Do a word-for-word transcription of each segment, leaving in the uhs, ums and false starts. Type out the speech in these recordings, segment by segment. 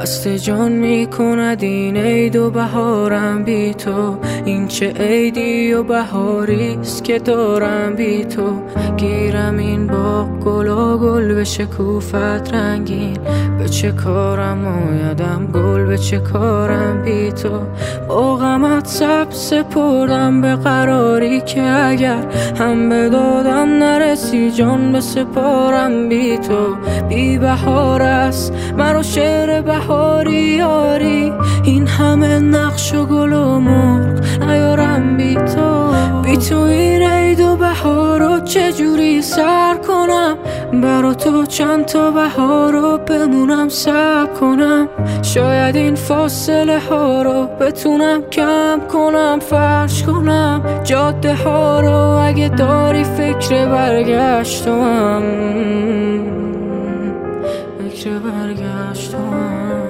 مست جان میکند این عید و بهارم بی تو. این چه عیدی و بهاریست که دارم بی تو. گیرم این باغ گل و گل به شکوفت رنگین. به چه کارم آیدم گل به چه کارم بی تو. با غمت سبز سپردم به قراری که اگر هم به دادم نرسی جان به سپارم بی تو. بی بهار است مرا شعر بهاری یاری. این همه نقش و گل و مرغ نیارم بی تو. بی تو این عید و بهارو چجوری سر کنم؟ برا تو چند تا بهارو بمونم صبر کنم. شاید این فاصله ها رو بتونم کم کنم فرش کنم. جاده ها رو اگه داری فکر برگشت تو هم فکر برگشت تو هم.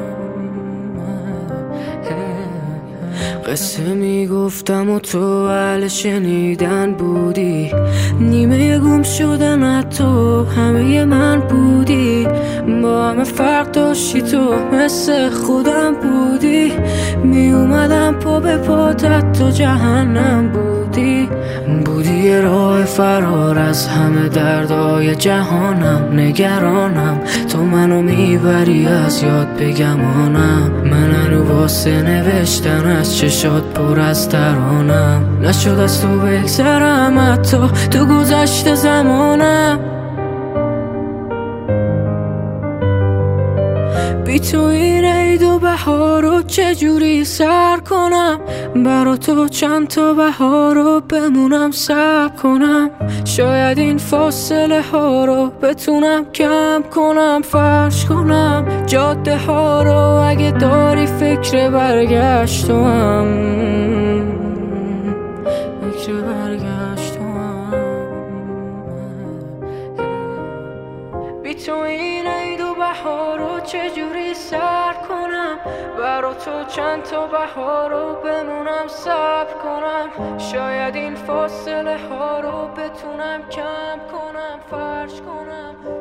قصه میگفتم و تو اهل شنیدن بودی. نیمه گم شدن تو همه من بودی. با همه فرق داشتی تو مثل خودم بودی. می اومدم پا به پاتت تو جهنم بودی. بودی یه راه فرار از همه دردای جهانم. نگرانم تو منو میبری از یاد بگمانم. من هنو واسه نوشتن از چشات پر از ترانم. نشد از تو بگذرم حتی تو گذشت زمانم. بی تو این عید و بهارو چجوری سر کنم؟ برا تو چند تا بهارو بمونم صبر کنم. شاید این فاصله ها رو بتونم کم کنم فرش کنم. جاده ها رو اگه داری فکر برگشت تو هم فکر برگشت تو هم. بی تو این عید و بهارو چجوری سر کنم؟ برا تو چند تا بهارو بمونم صبر کنم. شاید این فاصله ها رو بتونم کم کنم فرش کنم.